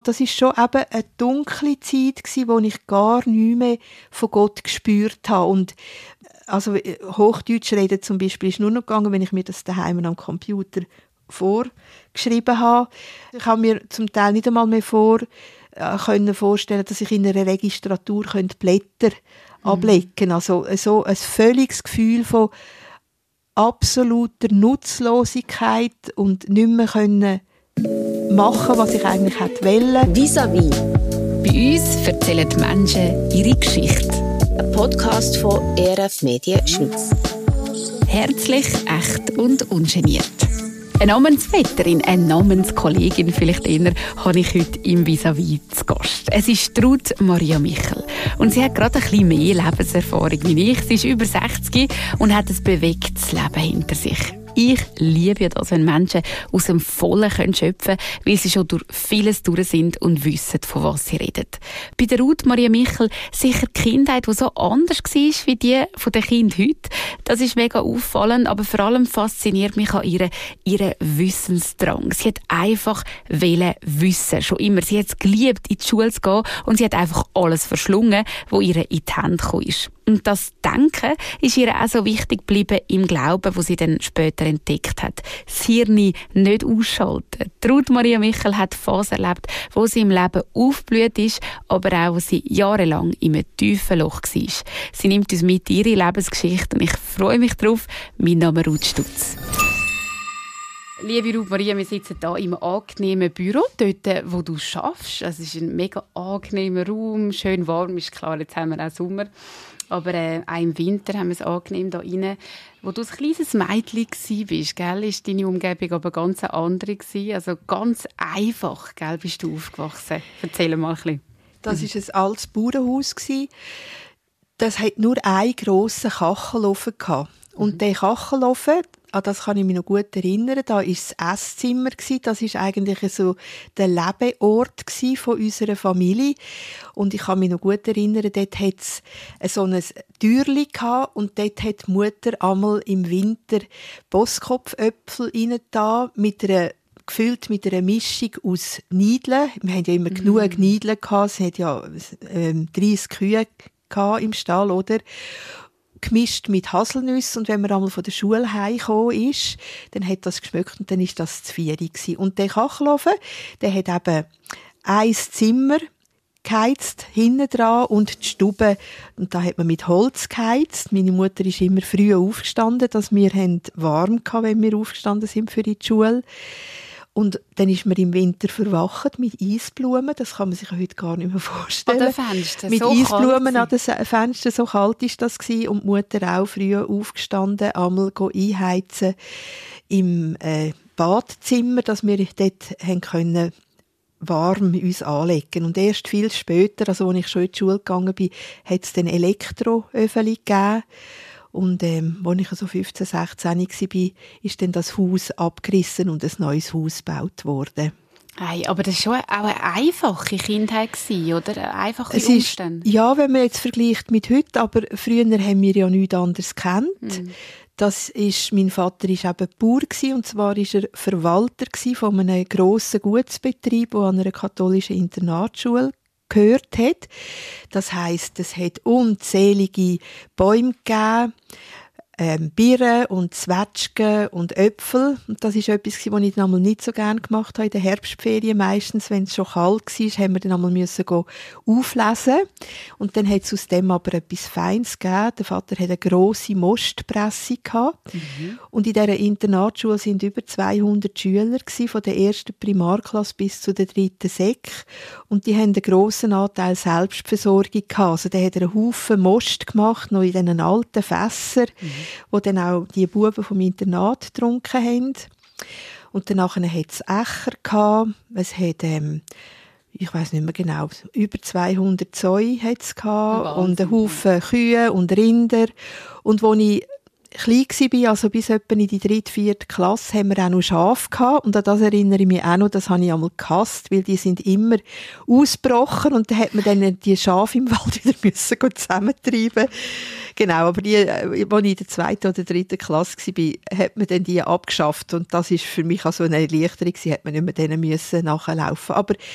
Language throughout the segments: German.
Das war schon eben eine dunkle Zeit, wo ich gar nichts mehr von Gott gespürt habe. Und also Hochdeutsch reden zum Beispiel ist nur noch gegangen, wenn ich mir das daheim am Computer vorgeschrieben habe. Ich habe mir zum Teil nicht einmal mehr vorstellen, dass ich in einer Registratur Blätter ablegen könnte. Also so ein völliges Gefühl von absoluter Nutzlosigkeit und nicht mehr können machen, was ich eigentlich hätte wollen. Vis-à-vis. Bei uns erzählen die Menschen ihre Geschichte. Ein Podcast von ERF Medien Schweiz. Herzlich, echt und ungeniert. Eine Namensvetterin, eine Namenskollegin vielleicht eher, habe ich heute im Vis-à-vis zu Gast. Es ist Ruth Maria Michel. Und sie hat gerade ein bisschen mehr Lebenserfahrung wie ich. Sie ist über 60 und hat ein bewegtes Leben hinter sich. Ich liebe das, wenn Menschen aus dem Vollen schöpfen können, weil sie schon durch vieles durch sind und wissen, von was sie reden. Bei der Ruth Maria Michel sicher die Kindheit, die so anders war wie die von den Kindern heute. Das ist mega auffallend, aber vor allem fasziniert mich an ihre Wissensdrang. Sie hat einfach wissen, schon immer. Sie hat es geliebt, in die Schule zu gehen und sie hat einfach alles verschlungen, was ihr in die Hände gekommen ist. Und das Denken ist ihr auch so wichtig geblieben im Glauben, wo sie dann später entdeckt hat. Das Hirn nicht ausschalten. Ruth Maria Michel hat Phasen erlebt, wo sie im Leben aufgeblüht ist, aber auch, wo sie jahrelang in einem tiefen Loch war. Sie nimmt uns mit in ihre Lebensgeschichte und ich freue mich darauf. Mein Name ist Ruth Stutz. Liebe Ruth Maria, wir sitzen hier im angenehmen Büro, dort, wo du schaffst. Es ist ein mega angenehmer Raum, schön warm, ist klar, jetzt haben wir auch Sommer. Aber auch im Winter haben wir es angenehm hier rein. Wo du ein kleines Mädchen warst, gell, ist deine Umgebung aber ganz andere gewesen. Also ganz einfach, gell, bist du aufgewachsen. Erzähl mal ein bisschen. Das war ein altes Bauernhaus. Das hat nur einen grossen Kachelofen gehabt. Und der Kachelofen, an das kann ich mich noch gut erinnern, da war das Esszimmer, das war eigentlich so der Lebeort von unserer Familie. Und ich kann mich noch gut erinnern, dort hat es so ein Türchen gehabt und dort hat die Mutter einmal im Winter Bosskopfäpfel reingetan, gefüllt mit einer Mischung aus Niedeln. Wir hatten ja immer genug Niedeln gehabt, es hat ja 30 Kühe gehabt im Stall, oder? Gemischt mit Haselnüssen und wenn man einmal von der Schule heimgekommen ist, dann hat das geschmeckt und dann ist das zu 4 gewesen. Und der Kachelofen, der hat eben ein Zimmer geheizt, hinten dran und die Stube, und da hat man mit Holz geheizt. Meine Mutter ist immer früh aufgestanden, dass wir warm hatten, wenn wir aufgestanden sind für die Schule. Und dann ist man im Winter verwacht mit Eisblumen. Das kann man sich heute gar nicht mehr vorstellen. An den Fenstern, mit so Eisblumen an den Fenstern, so kalt ist das gewesen. Und die Mutter auch früh aufgestanden, einmal einheizen im Badzimmer, dass wir dort haben warm uns anlegen. Und erst viel später, also als ich schon in die Schule gegangen bin, hat es dann Elektroöfen gegeben. Und als ich so 15, 16 war, ist dann das Haus abgerissen und ein neues Haus gebaut worden. Hey, aber das war schon auch eine einfache Kindheit, oder? Eine einfache Umstände. Ja, wenn man jetzt vergleicht mit heute, aber früher haben wir ja nichts anderes gekannt. Mein Vater war eben Bauer und zwar war er Verwalter von einem grossen Gutsbetrieb, der an einer katholischen Internatsschule gehört hat. Das heisst, es hat unzählige Bäume gegeben, Birnen und Zwetschgen und Äpfel. Und das ist etwas, was ich dann einmal nicht so gerne gemacht habe in der Herbstferien. Meistens, wenn es schon kalt war, haben wir dann einmal auflesen. Und dann hat es aus dem aber etwas Feines gegeben. Der Vater hatte eine grosse Mostpresse gehabt. Und in dieser Internatsschule sind über 200 Schüler gewesen, von der ersten Primarklasse bis zu der 3. Sek. Und die haben einen grossen Anteil Selbstversorgung gehabt. Also der hat einen Haufen Most gemacht, noch in diesen alten Fässern, wo dann auch die Buben vom Internat getrunken haben. Und danach hat es Ächer gehabt. Es hat, ich weiss nicht mehr genau, über 200 Zäune hat es gehabt. Und einen Haufen Kühe und Rinder. Und als ich klein war, also bis etwa in die 3., 4. Klasse, haben wir auch noch Schafe gehabt. Und an das erinnere ich mich auch noch, das habe ich einmal gehasst, weil die sind immer ausgebrochen und dann hat man dann die Schafe im Wald wieder müssen zusammentreiben. Genau, aber die, als ich in der 2. oder 3. Klasse war, hat man dann die abgeschafft und das ist für mich also eine Erleichterung, hat man nicht mehr denen müssen nachlaufen. Aber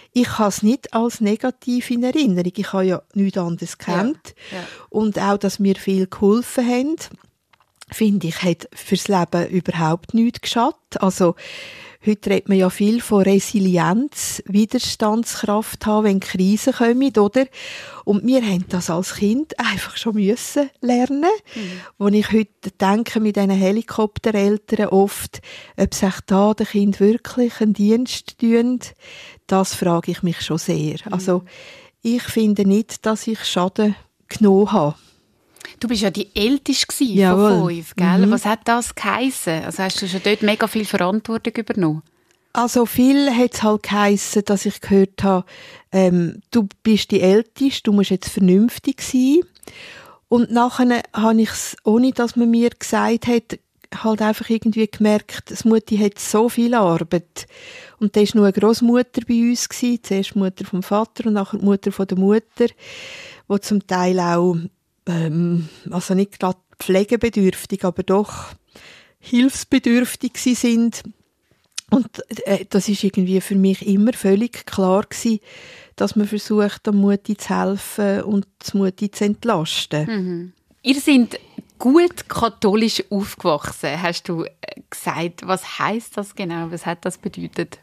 ich habe es nicht als negativ in Erinnerung. Ich habe ja nichts anderes gekannt. Ja. Und auch, dass mir viel geholfen haben, finde ich, hat fürs Leben überhaupt nichts geschadet. Also, heute redet man ja viel von Resilienz, Widerstandskraft haben, wenn Krisen kommen, oder? Und wir haben das als Kind einfach schon müssen lernen. Wo ich heute denke, mit diesen Helikoptereltern oft, ob sich da den Kind wirklich einen Dienst tun, das frage ich mich schon sehr. Also, ich finde nicht, dass ich Schaden genommen habe. Du bist ja die Älteste von 5, gell? Was hat das geheissen? Also hast du schon dort mega viel Verantwortung übernommen? Also viel hat es halt geheissen, dass ich gehört habe, du bist die Älteste, du musst jetzt vernünftig sein. Und nachher habe ich es, ohne dass man mir gesagt hat, halt einfach irgendwie gemerkt, das Mutti hat so viel Arbeit. Und da war nur eine Grossmutter bei uns, zuerst die Mutter vom Vater und nachher die Mutter von der Mutter, die zum Teil auch also nicht gerade pflegebedürftig, aber doch hilfsbedürftig sind. Und das ist irgendwie für mich immer völlig klar gewesen, dass man versucht, der Mutti zu helfen und die Mutti zu entlasten. Ihr seid gut katholisch aufgewachsen, hast du gesagt. Was heisst das genau? Was hat das bedeutet?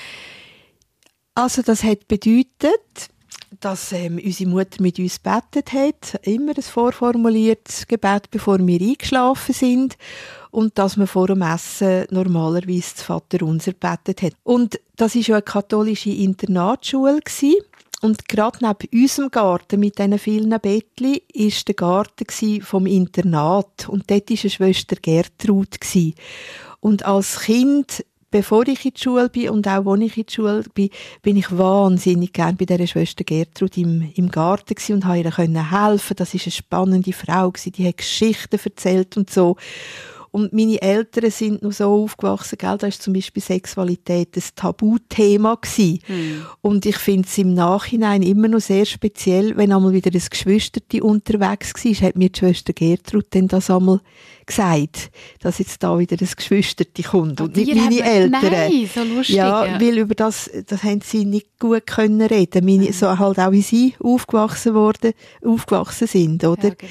Also das hat bedeutet, dass unsere Mutter mit uns gebetet hat, immer ein vorformuliertes Gebet, bevor wir eingeschlafen sind, und dass man vor dem Essen normalerweise das Vaterunser gebetet hat. Und das war ja eine katholische Internatsschule gewesen. Und gerade neben unserem Garten mit diesen vielen Bettchen war der Garten vom Internat. Und dort war eine Schwester Gertrud. Und als Kind, bevor ich in die Schule bin und auch als ich in die Schule bin, bin ich wahnsinnig gern bei dieser Schwester Gertrud im Garten gewesen und konnte ihr helfen. Das war eine spannende Frau gewesen, die hat Geschichten erzählt und so. Und meine Eltern sind noch so aufgewachsen, gell? Da war zum Beispiel Sexualität ein Tabuthema gewesen. Und ich finde es im Nachhinein immer noch sehr speziell, wenn einmal wieder ein Geschwisterti unterwegs war, hat mir die Schwester Gertrud dann das einmal gesagt, dass jetzt da wieder ein Geschwisterti kommt und nicht meine Eltern. Nein, so lustig. Ja, weil über das haben sie nicht gut können reden. So halt auch wie sie aufgewachsen sind, oder? Ja, genau.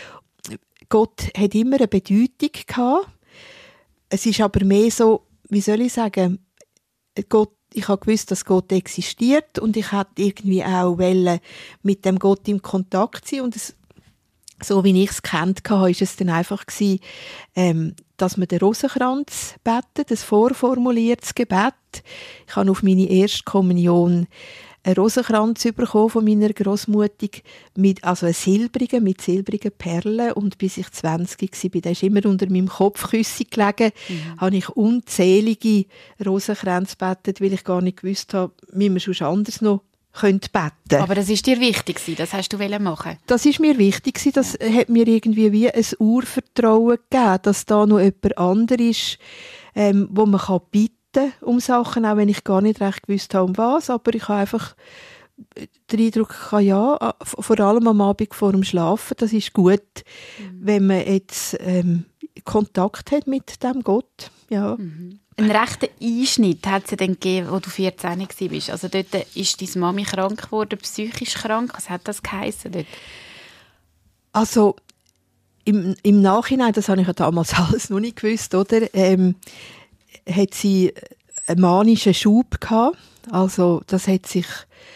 Gott hat immer eine Bedeutung gehabt. Es ist aber mehr so, wie soll ich sagen, ich habe gewusst, dass Gott existiert und ich wollte irgendwie auch mit dem Gott in Kontakt sein. Und so wie ich es kennt hatte, war es dann einfach gewesen, dass man den Rosenkranz betet, ein vorformuliertes Gebet. Ich habe auf meine erste Kommunion einen Rosenkranz bekommen von meiner Grossmutter, also einen silbrigen, mit silbrigen Perlen. Und bis ich 20 war, der ist immer unter meinem Kopfkissen gelegen, habe ich unzählige Rosenkränze gebetet, weil ich gar nicht gewusst habe, wie man sonst anders noch beten könnte. Aber das ist dir wichtig, das hast du machen? Das ist mir wichtig, das hat mir irgendwie wie ein Urvertrauen gegeben, dass da noch jemand anderes ist, wo man bitten kann um Sachen, auch wenn ich gar nicht recht gewusst habe, um was, aber ich habe einfach den Eindruck, vor allem am Abend vor dem Schlafen, das ist gut, wenn man jetzt Kontakt hat mit dem Gott. Ja. Einen rechten Einschnitt hat es ja dann gegeben, als du 14 warst. Also dort ist deine Mami krank geworden, psychisch krank. Was hat das geheissen dort? Also im Nachhinein, das habe ich ja damals alles noch nicht gewusst, oder? Hat sie einen manischen Schub gehabt. Also das hat sich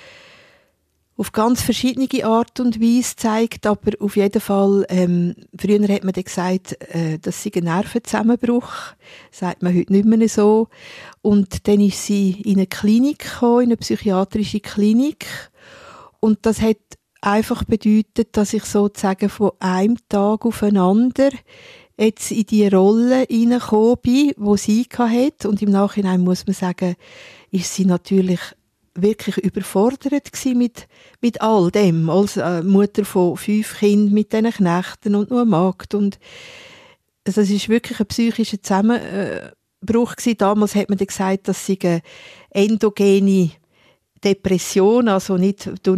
auf ganz verschiedene Art und Weise gezeigt, aber auf jeden Fall, früher hat man dann gesagt, das sei ein Nervenzusammenbruch, sagt man heute nicht mehr so. Und dann ist sie in eine Klinik gekommen, in eine psychiatrische Klinik. Und das hat einfach bedeutet, dass ich sozusagen von einem Tag auf den anderen jetzt in die Rolle hineingekommen bin, die sie hatte. Und im Nachhinein muss man sagen, ist sie natürlich wirklich überfordert gewesen mit all dem. Als Mutter von 5 Kindern mit diesen Knechten und nur Magd. Und also es ist wirklich ein psychischer Zusammenbruch gewesen. Damals hat man dann gesagt, dass sie eine endogene Depression, also nicht durch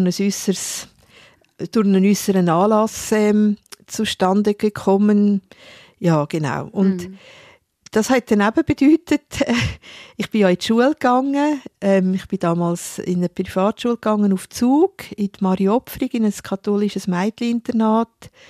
einen äußeren Anlass zustande gekommen. Ja, genau. Und das hat dann eben bedeutet, ich bin ja in die Schule gegangen. Ich bin damals in eine Privatschule gegangen, auf Zug, in die Mariopfrig, in ein katholisches Mädcheninternat,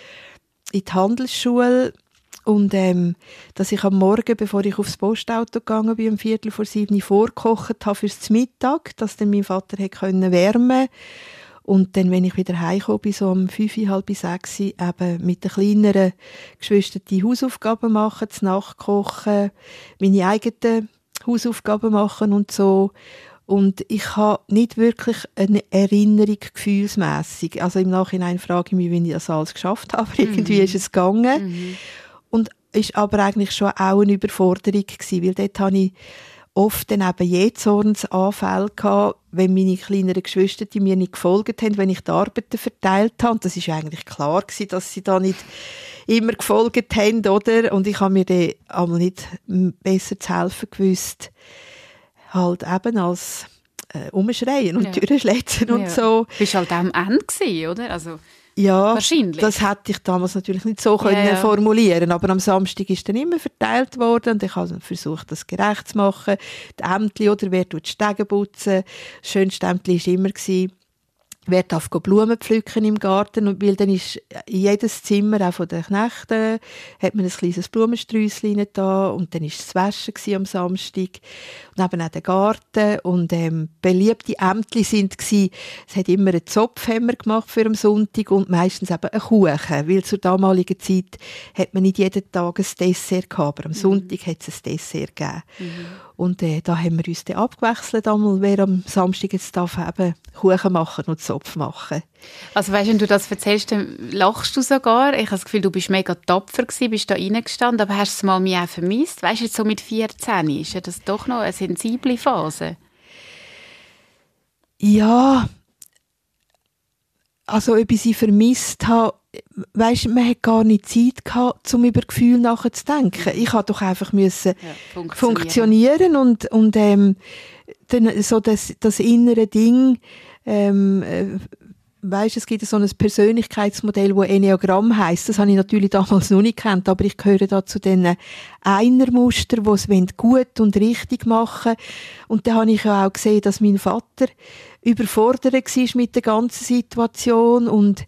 in die Handelsschule. Und dass ich am Morgen, bevor ich aufs Postauto gegangen bin, um 6:45 vorgekocht habe fürs Mittag, dass dann mein Vater wärmen konnte. Und dann, wenn ich wieder heimgekommen bin, so um 5, halb 6, eben mit den kleineren Geschwistern die Hausaufgaben machen, zu Nacht kochen, meine eigenen Hausaufgaben machen und so. Und ich habe nicht wirklich eine Erinnerung gefühlsmässig. Also im Nachhinein frage ich mich, wie ich das alles geschafft habe. Aber irgendwie ist es gegangen. Und ist aber eigentlich schon auch eine Überforderung gewesen, weil dort habe ich oft dann eben Jähzornsanfälle gehabt, wenn meine kleineren Geschwister die mir nicht gefolgt haben, wenn ich die Arbeiten verteilt habe. Und das ist eigentlich klar gewesen, dass sie da nicht immer gefolgt haben, oder? Und ich habe mir dann einmal nicht besser zu helfen gewusst, halt eben als umschreien und Türen schlitzen und so. Du warst halt auch am Ende gewesen, oder? Also ja, wahrscheinlich. Das hätte ich damals natürlich nicht so können formulieren, aber am Samstag ist dann immer verteilt worden und ich habe versucht, das gerecht zu machen. Die Ämtli, oder wer tut die Stege putzen? Das schönste Ämtli war immer, wer darf Blumen pflücken im Garten, und weil dann ist in jedes Zimmer, auch von den Knechten, hat man ein kleines Blumensträusschen da, und dann war es Waschen am Samstag und eben auch der Garten, und beliebte Ämtli sind gsi, es hat immer einen Zopfhemmer gemacht für am Sonntag und meistens eben einen Kuchen, weil zur damaligen Zeit hat man nicht jeden Tag ein Dessert gehabt, aber am Sonntag hat es ein Dessert gegeben. Und da haben wir uns dann abgewechselt, wer am Samstag jetzt darf eben Kuchen machen und Zopf machen. Also weißt, wenn du das erzählst, dann lachst du sogar. Ich habe das Gefühl, du bist mega tapfer gewesen, bist da reingestanden, aber hast du es mal mir auch vermisst? Weißt du, jetzt so mit 14 ist ja das doch noch eine sensible Phase. Ja, also ob ich sie vermisst habe, weisst, man hat gar nicht Zeit gehabt, um über Gefühle nachzudenken. Ich musste doch einfach funktionieren und dann so das innere Ding, weisst, es gibt so ein Persönlichkeitsmodell, das Enneagramm heisst. Das habe ich natürlich damals noch nicht gekannt, aber ich gehöre da zu den Einermuster, die es gut und richtig machen wollen. Und dann habe ich ja auch gesehen, dass mein Vater überfordert war mit der ganzen Situation und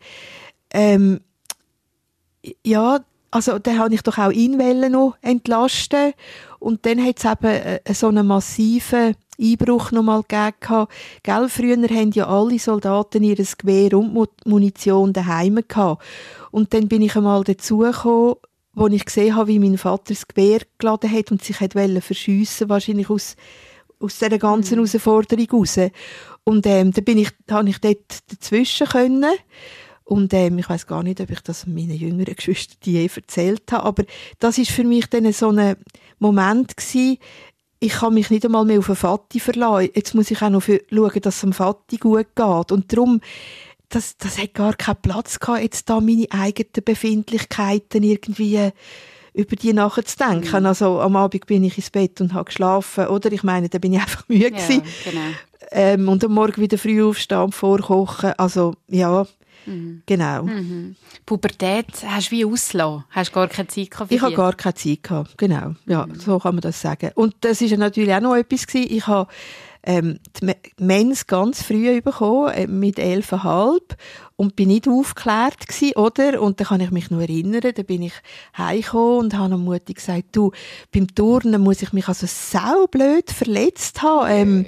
ja, also dann habe ich doch auch ihn noch entlasten, und dann hat es eben so einen massiven Einbruch noch mal gegeben. Gell, früher haben ja alle Soldaten ihr Gewehr und Munition daheim gehabt. Und dann bin ich einmal dazugekommen, wo ich gesehen habe, wie mein Vater das Gewehr geladen hat und sich verschiessen, wahrscheinlich aus dieser ganzen Herausforderung raus. Und dann habe ich dort dazwischen können. Und ich weiss gar nicht, ob ich das meinen jüngeren Geschwistern je erzählt habe, aber das ist für mich dann so ein Moment gewesen, ich kann mich nicht einmal mehr auf einen Vati verlassen. Jetzt muss ich auch noch schauen, dass es dem Vati gut geht. Und darum, das hat gar keinen Platz gehabt, jetzt da meine eigenen Befindlichkeiten irgendwie über die nachzudenken. Also am Abend bin ich ins Bett und habe geschlafen, oder? Ich meine, da bin ich einfach müde gewesen. Genau. Und am Morgen wieder früh aufstehen und vorkochen. Also, ja, genau. Pubertät hast du wie ausgelassen? Hast du gar keine Zeit gehabt für Ich habe gar keine Zeit gehabt, genau. Ja, so kann man das sagen. Und das war natürlich auch noch etwas gewesen. Ich habe die Mens ganz früh bekommen, mit 11,5, und bin nicht aufgeklärt gewesen, oder? Und da kann ich mich nur erinnern, da bin ich heimgekommen und habe am Mutti gesagt, du, beim Turnen muss ich mich also saublöd verletzt haben.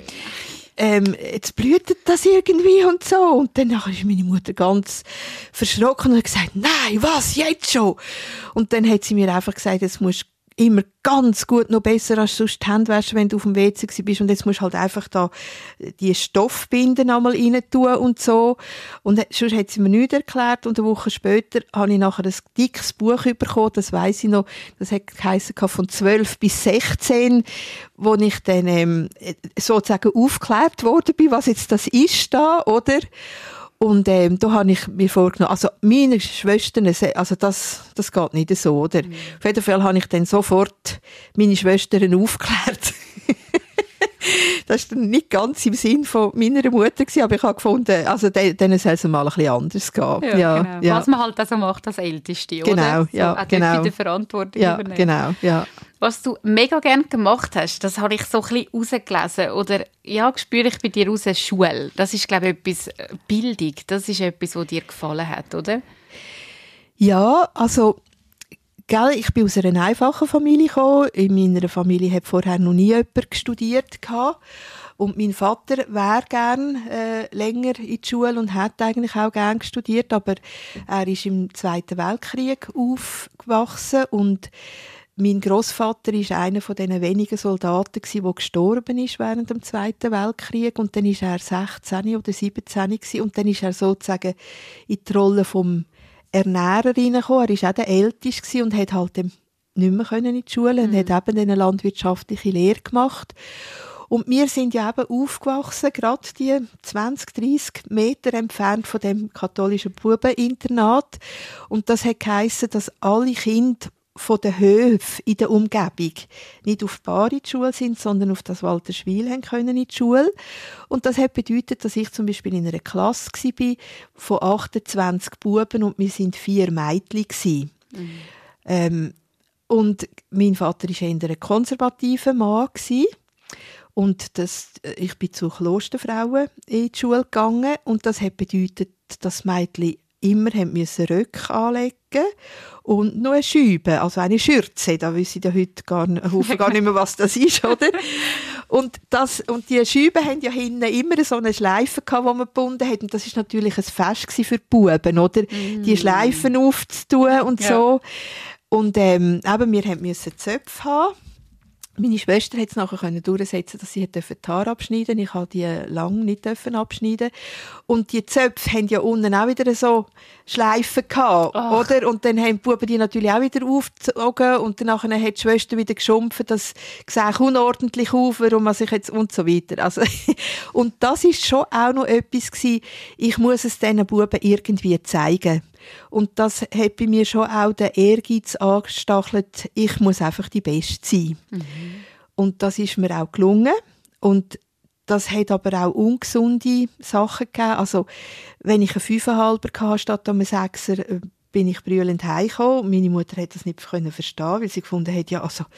Jetzt blühtet das irgendwie und so. Und dann ist meine Mutter ganz verschrocken und hat gesagt, nein, was, jetzt schon? Und dann hat sie mir einfach gesagt, jetzt musst du immer ganz gut, noch besser als sonst die Hände waschen, wenn du auf dem WC bist. Und jetzt musst du halt einfach da die Stoffbinden einmal rein tun und so. Und sonst hat sie mir nichts erklärt. Und eine Woche später habe ich nachher ein dickes Buch bekommen, das weiss ich noch, das hat geheissen von 12 bis 16, wo ich dann sozusagen aufgeklärt worden bin, was jetzt das ist da, oder? Und da habe ich mir vorgenommen, also meine Schwestern, also das geht nicht so, oder? Auf jeden Fall habe ich dann sofort meine Schwestern aufgeklärt. Das war dann nicht ganz im Sinn von meiner Mutter gewesen, aber ich habe gefunden, also denen soll es mal ein bisschen anders gehen. Ja, genau. Was man halt also macht als Älteste, genau, oder? So, ja, auch genau. Wieder Verantwortung ja, übernehmen. Genau, ja. Was du mega gerne gemacht hast, das habe ich so ein bisschen rausgelesen. Oder ja, spüre ich bei dir raus, Schule. Das ist, glaube ich, etwas Bildung. Das ist etwas, was dir gefallen hat, oder? Ja, also, gell, ich bin aus einer einfachen Familie gekommen. In meiner Familie hat vorher noch nie jemand studiert gehabt. Und mein Vater wäre gern länger in die Schule und hat eigentlich auch gern studiert, aber er ist im Zweiten Weltkrieg aufgewachsen und mein Grossvater ist einer von den wenigen Soldaten gsi, der gestorben ist während dem Zweiten Weltkrieg und dann ist er 16 oder 17 gsi und dann ist er sozusagen in die Rolle vom Ernährer reingekommen. Er ist auch der Älteste und hat halt nicht mehr in die Schule und hat eben eine landwirtschaftliche Lehre gemacht. Und wir sind ja eben aufgewachsen, gerade die 20, 30 Meter entfernt von dem katholischen Bubeninternat. Und das hat geheissen, dass alle Kinder von den Höfen in der Umgebung nicht auf die Bar in die Schule sind, sondern auf das Walterschwil haben können in die Schule. Und das hat bedeutet, dass ich zum Beispiel in einer Klasse war von 28 Buben und wir sind 4 Mädchen. Und mein Vater war eher ein konservativer Mann. Und ich bin zu Klosterfrauen in die Schule gegangen und das hat bedeutet, dass Mädchen immer Röcke anlegen und noch eine Schübe, also eine Schürze. Da wissen ja heute gar nicht mehr, was das ist, oder? Und die Schübe haben ja hinten immer so eine Schleife gehabt, die man gebunden hat. Und das ist natürlich ein Fest für die Buben, oder? Die Schleifen aufzutun und so. Und eben, wir mussten Zöpfe haben. Meine Schwester hat es nachher durchsetzen, dass sie die Haare abschneiden durfte. Ich durfte die lange nicht abschneiden. Und die Zöpfe haben ja unten auch wieder so Schleifen gehabt, oder? Und dann haben die Buben die natürlich auch wieder aufgezogen. Und dann hat die Schwester wieder geschumpft, das sieht unordentlich auf, warum man sich jetzt und so weiter. Also, und das ist schon auch noch etwas gewesen. Ich muss es diesen Buben irgendwie zeigen. Und das hat bei mir schon auch den Ehrgeiz angestachelt, ich muss einfach die Beste sein. Und das ist mir auch gelungen. Und das hat aber auch ungesunde Sachen gegeben. Also, wenn ich einen 5,5er hatte, statt einem 6er, bin ich brüllend heimgekommen. Meine Mutter hat das nicht verstehen, weil sie gefunden hat, ja, also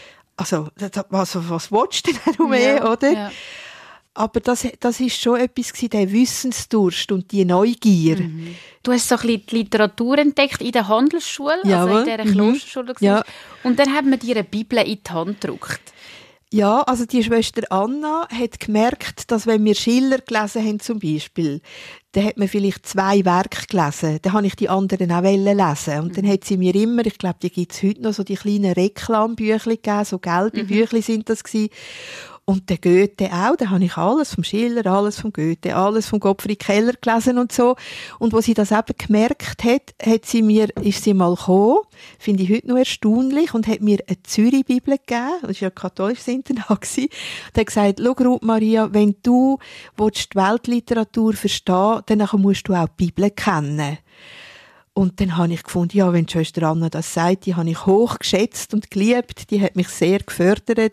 was willst du denn noch mehr, oder? Ja. Aber das ist schon etwas gewesen, der Wissensdurst und die Neugier. Du hast so ein bisschen die Literatur entdeckt in der Handelsschule, also in dieser Klosterschule. Ja. Und dann haben wir dir eine Bibel in die Hand gedruckt. Ja, also die Schwester Anna hat gemerkt, dass wenn wir Schiller gelesen haben zum Beispiel, dann hat man vielleicht 2 Werke gelesen, dann habe ich die anderen auch lesen. Und dann hat sie mir immer, ich glaube, die gibt es heute noch, so die kleinen Reklambüchli gegeben, so gelbe Büchli sind das gewesen. Und der Goethe auch, da habe ich alles vom Schiller, alles vom Goethe, alles vom Gottfried Keller gelesen und so. Und wo sie das eben gemerkt hat, ist sie mal gekommen, finde ich heute noch erstaunlich, und hat mir eine Zürich-Bibel gegeben, das war ja ein katholisches Internat, und hat gesagt, schau Ruth Maria, wenn du die Weltliteratur verstehen willst, dann musst du auch die Bibel kennen. Und dann habe ich gefunden, ja, wenn die Schwester Anna das sagt, die habe ich hoch geschätzt und geliebt, die hat mich sehr gefördert.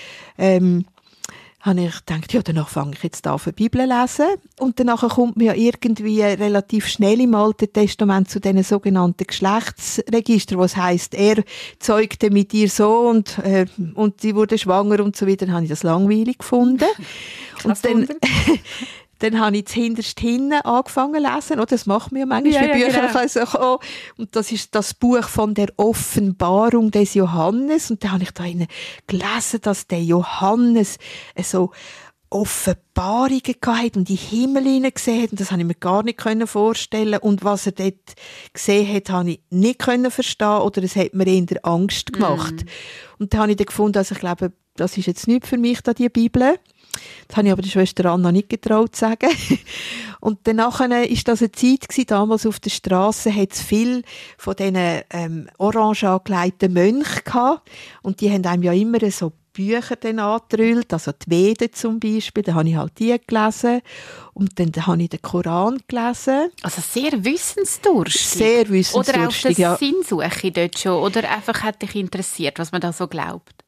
Habe ich gedacht, ja, danach fange ich jetzt an, die Bibel zu lesen. Und danach kommt man ja irgendwie relativ schnell im Alten Testament zu diesen sogenannten Geschlechtsregistern, was heisst, er zeugte mit ihr so und sie wurde schwanger und so weiter. Dann habe ich das langweilig gefunden. Und dann habe ich hinterst hinten angefangen zu lesen. Oder? Das macht man ja manchmal bei Büchern. Genau. Und das ist das Buch von der Offenbarung des Johannes. Und dann habe ich da gelesen, dass der Johannes so Offenbarungen gehabt und die Himmel hineingesehen hat. Und das habe ich mir gar nicht vorstellen. Und was er dort gesehen hat, habe ich nicht verstehen. Oder es hat mir eher Angst gemacht. Und dann habe ich dann gefunden, also ich glaube, das ist jetzt nicht für mich, da die Bibel. Das habe ich aber der Schwester Anna nicht getraut zu sagen. Und danach war das eine Zeit gewesen, damals auf der Strasse hat es viel von diesen orange angelegten Mönchen gehabt. Und die haben einem ja immer so Bücher dann angetrüllt, also die Veden zum Beispiel, da habe ich halt die gelesen. Und dann habe ich den Koran gelesen. Also sehr wissensdurstig. Sehr wissensdurstig, oder auch das Sinnsuche dort schon? Oder einfach hat dich interessiert, was man da so glaubt?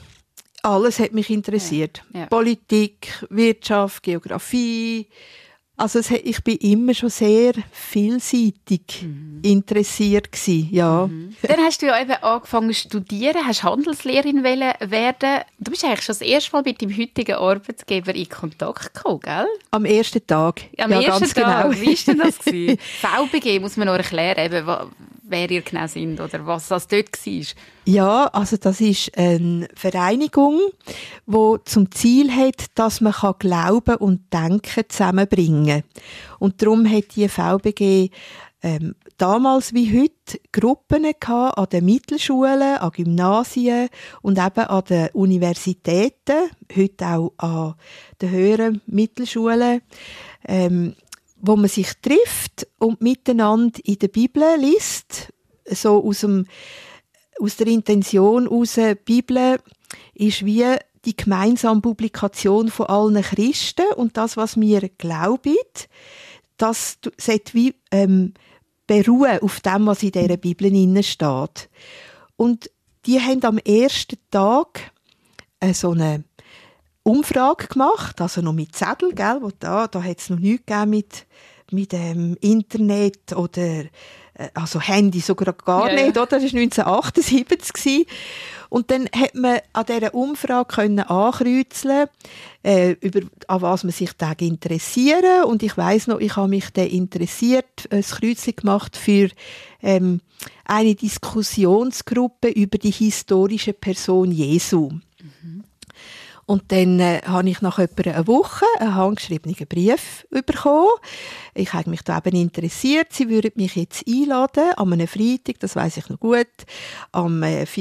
Alles hat mich interessiert. Ja. Politik, Wirtschaft, Geografie, Also ich bin immer schon sehr vielseitig interessiert gewesen, ja. Dann hast du ja eben angefangen zu studieren, hast Handelslehrerin werden. Du bist eigentlich schon das erste Mal mit deinem heutigen Arbeitgeber in Kontakt gekommen, gell? Am ersten Tag. Am ersten Tag. Genau. Wie war denn das gewesen? VBG muss man noch erklären, eben, wer ihr genau sind oder was das dort war. Ja, also das ist eine Vereinigung, die zum Ziel hat, dass man Glauben und Denken zusammenbringen kann. Und darum hat die VBG damals wie heute Gruppen gehabt an den Mittelschulen, an Gymnasien und eben an den Universitäten, heute auch an den höheren Mittelschulen, wo man sich trifft und miteinander in der Bibel liest, so aus der Intention heraus, die Bibel ist wie die gemeinsame Publikation von allen Christen und das, was wir glauben, das sollte wie beruhen auf dem, was in dieser Bibel steht. Und die haben am ersten Tag so eine Umfrage gemacht, also noch mit Zettel, gell, wo da hat es noch nichts gegeben mit Internet oder also Handy sogar gar nicht, oder? Das war 1978. Und dann hat man an dieser Umfrage ankreuzeln, an was man sich interessieren. Und ich weiss noch, ich habe mich dann interessiert, ein Kreuzchen gemacht für eine Diskussionsgruppe über die historische Person Jesu. Und dann habe ich nach etwa einer Woche einen handgeschriebenen Brief bekommen. Ich habe mich da eben interessiert. Sie würden mich jetzt einladen, an einem Freitag, das weiss ich noch gut, am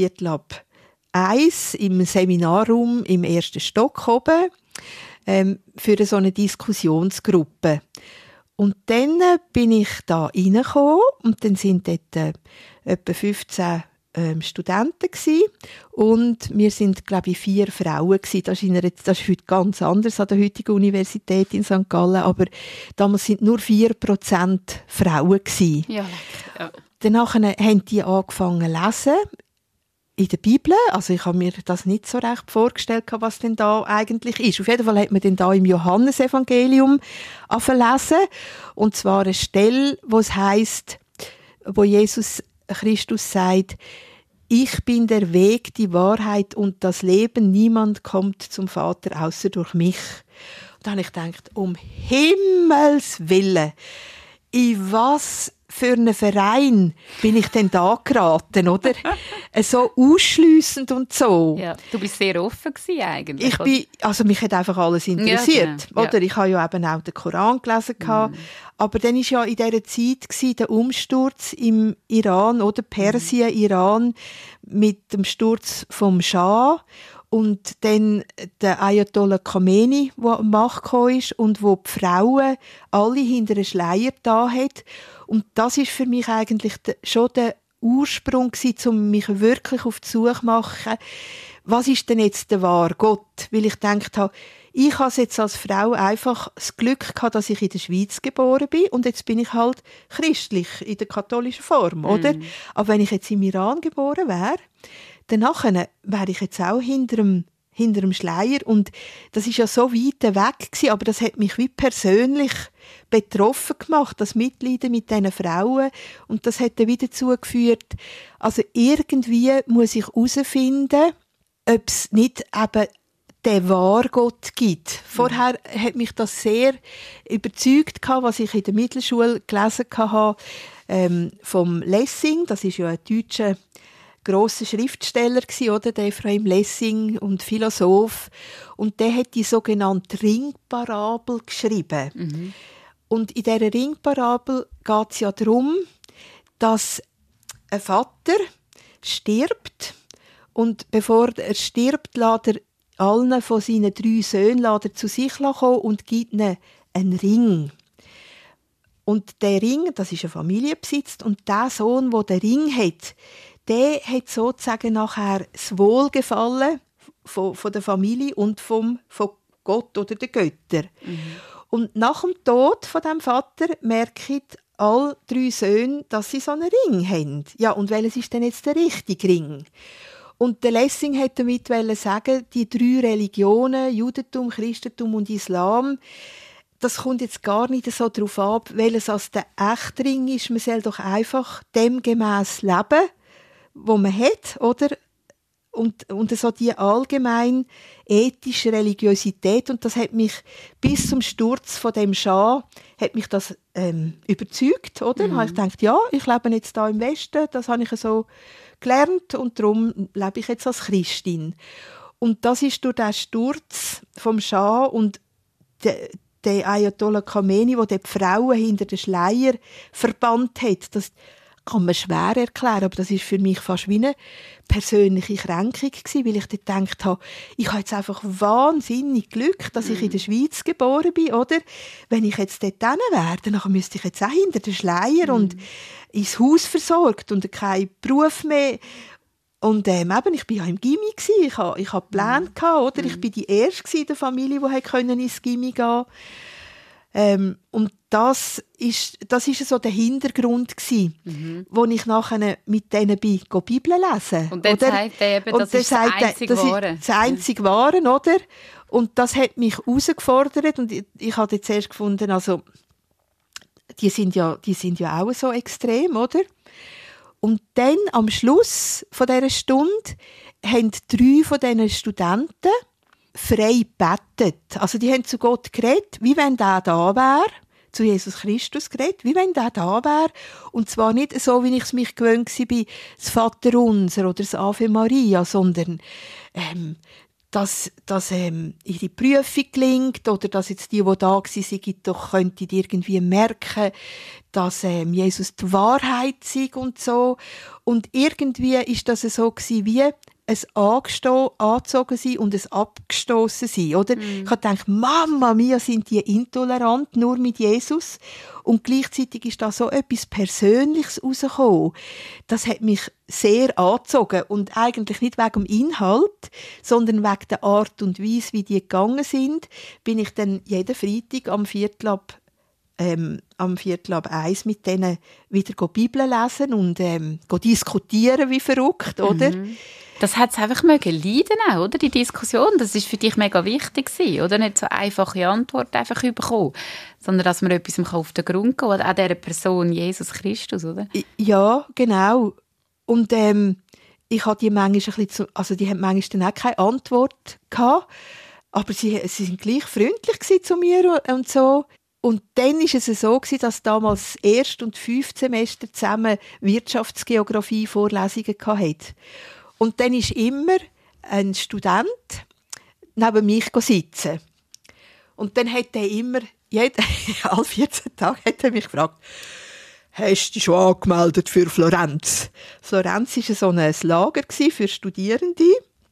1:15 im Seminarraum im ersten Stock oben, für so eine Diskussionsgruppe. Und dann bin ich da reingekommen und dann sind dort etwa 15 Studenten gsi und wir sind, glaube ich, 4 Frauen gsi. Das ist heute ganz anders an der heutigen Universität in St. Gallen, aber damals sind nur 4% Frauen gsi. Ja. Danach haben die angefangen zu lesen in der Bibel. Also ich habe mir das nicht so recht vorgestellt, was denn da eigentlich ist. Auf jeden Fall hat man dann da im Johannesevangelium lesen, und zwar eine Stelle, wo es heisst, wo Jesus Christus sagt, ich bin der Weg, die Wahrheit und das Leben. Niemand kommt zum Vater außer durch mich. Und dann habe ich gedacht, um Himmels Willen, in was für einen Verein bin ich denn da geraten, oder? So ausschliessend und so. Ja, du bist sehr offen gewesen eigentlich. Mich hat einfach alles interessiert, ja, genau. Oder? Ich habe ja eben auch den Koran gelesen. Aber dann war ja in dieser Zeit der Umsturz im Iran, oder Persien, Iran, mit dem Sturz vom Schah. Und dann der Ayatollah Khomeini, der an die Macht gekommen ist und wo die Frauen alle hinter einen Schleier da hat. Und das ist für mich eigentlich schon der Ursprung gewesen, um mich wirklich auf die Suche zu machen. Was ist denn jetzt der wahre Gott? Weil ich gedacht habe, ich habe jetzt als Frau einfach das Glück gehabt, dass ich in der Schweiz geboren bin und jetzt bin ich halt christlich in der katholischen Form, oder? Aber wenn ich jetzt im Iran geboren wäre, danach wäre ich jetzt auch hinter dem Schleier und das ist ja so weit weg gewesen, aber das hat mich wie persönlich betroffen gemacht, das Mitleiden mit diesen Frauen, und das hat dann wieder dazu geführt, also irgendwie muss ich herausfinden, ob es nicht eben den wahren Gott gibt. Vorher hat mich das sehr überzeugt, was ich in der Mittelschule gelesen habe, vom Lessing, das ist ja ein deutscher grosser Schriftsteller gsi, oder, der Ephraim Lessing und Philosoph, und der hat die sogenannte Ringparabel geschrieben. Und in dieser Ringparabel geht es ja darum, dass ein Vater stirbt und bevor er stirbt, lässt er allen von seinen 3 Söhnen zu sich kommen und gibt ihnen einen Ring. Und der Ring, das ist ein Familienbesitz, und der Sohn, der den Ring hat, der hat sozusagen nachher das Wohlgefallen von der Familie und von Gott oder den Göttern. Und nach dem Tod von dem Vater merken alle 3 Söhne, dass sie so einen Ring haben. Ja, und welches ist denn jetzt der richtige Ring? Und der Lessing hat damit sagen, die 3 Religionen, Judentum, Christentum und Islam, das kommt jetzt gar nicht so darauf ab, welches als der Echtring ist. Man soll doch einfach dem gemäss leben, wo man hat, oder? Und so die allgemein ethische Religiosität, und das hat mich bis zum Sturz von dem Schah, hat mich das überzeugt, oder? Da habe ich gedacht, ja, ich lebe jetzt da im Westen, das habe ich so gelernt und darum lebe ich jetzt als Christin. Und das ist durch den Sturz vom Schah und der Ayatollah Khamenei, der die Frauen hinter den Schleier verbannt hat, das kann man schwer erklären, aber das ist für mich fast wie eine persönliche Kränkung gewesen, weil ich dort gedacht habe, ich habe jetzt einfach wahnsinnig Glück, dass ich in der Schweiz geboren bin, oder? Wenn ich jetzt dort hin wäre, dann müsste ich jetzt auch hinter den Schleier und ins Haus versorgt und keinen Beruf mehr. Und eben, ich war ja im Gymi gsi, ich hatte Pläne gehabt, oder? Ich bin die Erste in der Familie, die ins Gymi gehen konnte. Und das ist so der Hintergrund gsi, wo ich nachher mit denen bin, Bibel lesen. Und dann sagt er eben, das ist das einzige Wahre. Das einzige Wahre, oder? Und das hat mich herausgefordert und ich habe jetzt erst gefunden, also die sind ja auch so extrem, oder? Und dann, am Schluss von dieser Stunde, haben 3 von diesen Studenten frei gebetet. Also die haben zu Gott geredet, wie wenn der da wäre, zu Jesus Christus geredet, wie wenn der da wäre. Und zwar nicht so, wie ich es mich gewöhnt war, das Vaterunser oder das Ave Maria, sondern dass ihre Prüfung gelingt oder dass jetzt die da waren, doch könnten irgendwie merken, dass Jesus die Wahrheit sei und so. Und irgendwie ist das so gewesen, wie ein angezogen sein und ein abgestossen sein, oder? Ich habe gedacht, Mama mia, sind die intolerant, nur mit Jesus. Und gleichzeitig ist da so etwas Persönliches rausgekommen. Das hat mich sehr angezogen. Und eigentlich nicht wegen dem Inhalt, sondern wegen der Art und Weise, wie die gegangen sind, bin ich dann jeden Freitag am 1 mit denen wieder Bibel lesen und diskutieren wie verrückt, oder? Das hat es einfach leiden auch, oder? Die Diskussion, das ist für dich mega wichtig gewesen, oder? Nicht so einfache Antwort einfach bekommen, sondern dass man etwas auf den Grund geht, oder auch dieser Person Jesus Christus, oder? Ja, genau. Und ich hatte die manchmal die haben manchmal dann auch keine Antwort gehabt, aber sie sind gleich freundlich zu mir und so. Und dann war es so, dass damals das 1. und 5. Semester zusammen Wirtschaftsgeografie-Vorlesungen hatten. Und dann ist immer ein Student neben mich sitzen. Und dann hat er immer, alle 14 Tage hat er mich gefragt, hast du dich schon angemeldet für Florenz? Florenz war so ein Lager für Studierende,